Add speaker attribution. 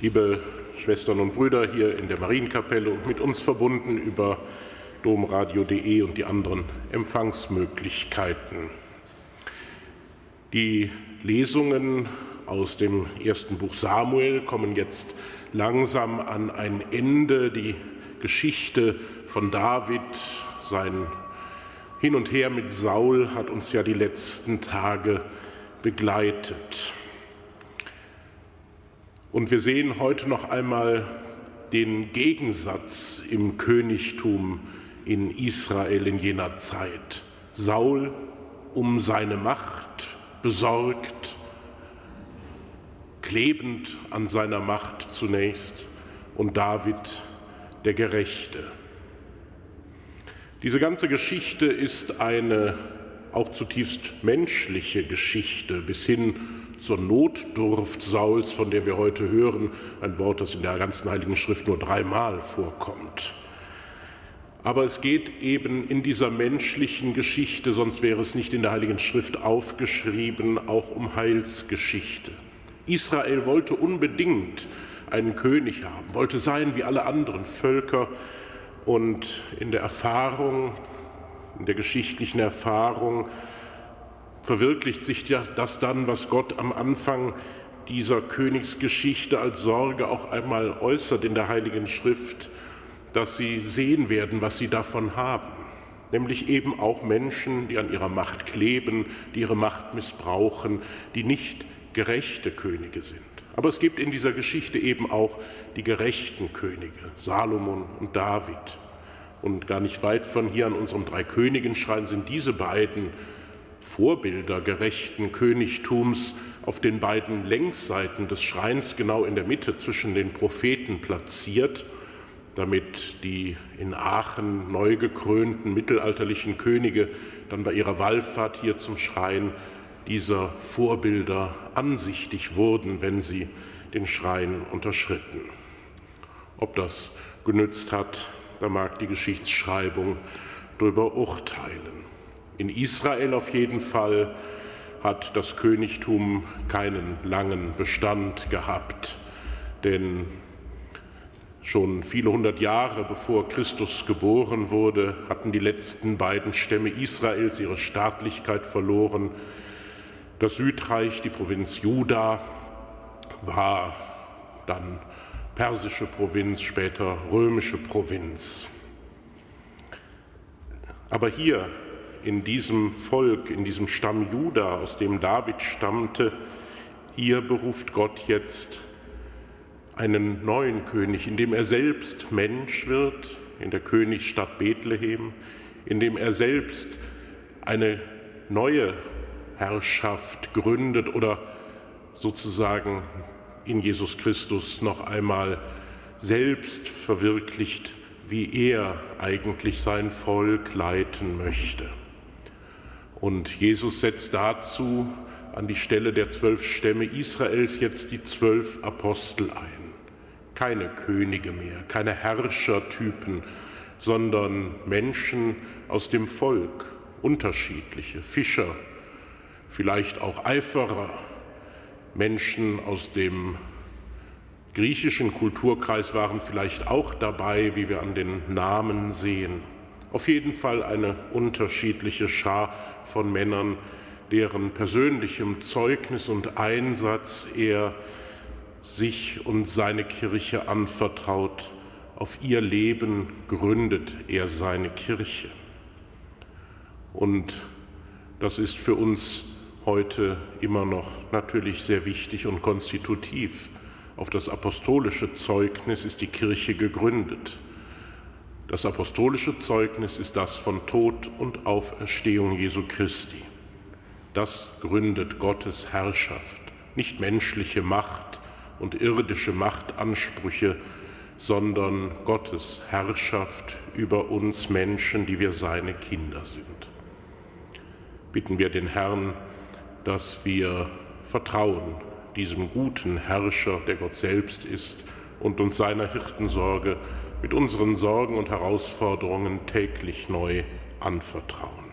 Speaker 1: Liebe Schwestern und Brüder hier in der Marienkapelle und mit uns verbunden über domradio.de und die anderen Empfangsmöglichkeiten. Die Lesungen aus dem ersten Buch Samuel kommen jetzt langsam an ein Ende. Die Geschichte von David, sein Hin und Her mit Saul, hat uns ja die letzten Tage begleitet. Und wir sehen heute noch einmal den Gegensatz im Königtum in Israel in jener Zeit. Saul um seine Macht besorgt, klebend an seiner Macht zunächst, und David der Gerechte. Diese ganze Geschichte ist eine auch zutiefst menschliche Geschichte, bis hin zur Notdurft Sauls, von der wir heute hören, ein Wort, das in der ganzen Heiligen Schrift nur 3-mal vorkommt. Aber es geht eben in dieser menschlichen Geschichte, sonst wäre es nicht in der Heiligen Schrift aufgeschrieben, auch um Heilsgeschichte. Israel wollte unbedingt einen König haben, wollte sein wie alle anderen Völker, und in der Erfahrung, in der geschichtlichen Erfahrung verwirklicht sich das dann, was Gott am Anfang dieser Königsgeschichte als Sorge auch einmal äußert in der Heiligen Schrift, dass sie sehen werden, was sie davon haben, nämlich eben auch Menschen, die an ihrer Macht kleben, die ihre Macht missbrauchen, die nicht gerechte Könige sind. Aber es gibt in dieser Geschichte eben auch die gerechten Könige, Salomon und David. Und gar nicht weit von hier an unserem Dreikönigenschrein sind diese beiden Vorbilder gerechten Königtums auf den beiden Längsseiten des Schreins genau in der Mitte zwischen den Propheten platziert, damit die in Aachen neu gekrönten mittelalterlichen Könige dann bei ihrer Wallfahrt hier zum Schrein dieser Vorbilder ansichtig wurden, wenn sie den Schrein unterschritten. Ob das genützt hat, da mag die Geschichtsschreibung darüber urteilen. In Israel auf jeden Fall hat das Königtum keinen langen Bestand gehabt, denn schon viele hundert Jahre bevor Christus geboren wurde, hatten die letzten beiden Stämme Israels ihre Staatlichkeit verloren. Das Südreich, die Provinz Juda, war dann persische Provinz, später römische Provinz. Aber hier in diesem Volk, in diesem Stamm Juda, aus dem David stammte, hier beruft Gott jetzt einen neuen König, indem er selbst Mensch wird, in der Königsstadt Bethlehem, indem er selbst eine neue Herrschaft gründet oder sozusagen in Jesus Christus noch einmal selbst verwirklicht, wie er eigentlich sein Volk leiten möchte. Und Jesus setzt dazu an die Stelle der 12 Stämme Israels jetzt die 12 Apostel ein. Keine Könige mehr, keine Herrschertypen, sondern Menschen aus dem Volk, unterschiedliche, Fischer, vielleicht auch Eiferer, Menschen aus dem griechischen Kulturkreis waren vielleicht auch dabei, wie wir an den Namen sehen. Auf jeden Fall eine unterschiedliche Schar von Männern, deren persönlichem Zeugnis und Einsatz er sich und seine Kirche anvertraut. Auf ihr Leben gründet er seine Kirche. Und das ist für uns heute immer noch natürlich sehr wichtig und konstitutiv. Auf das apostolische Zeugnis ist die Kirche gegründet. Das apostolische Zeugnis ist das von Tod und Auferstehung Jesu Christi. Das gründet Gottes Herrschaft, nicht menschliche Macht und irdische Machtansprüche, sondern Gottes Herrschaft über uns Menschen, die wir seine Kinder sind. Bitten wir den Herrn, dass wir vertrauen diesem guten Herrscher, der Gott selbst ist, und uns seiner Hirtensorge mit unseren Sorgen und Herausforderungen täglich neu anvertrauen.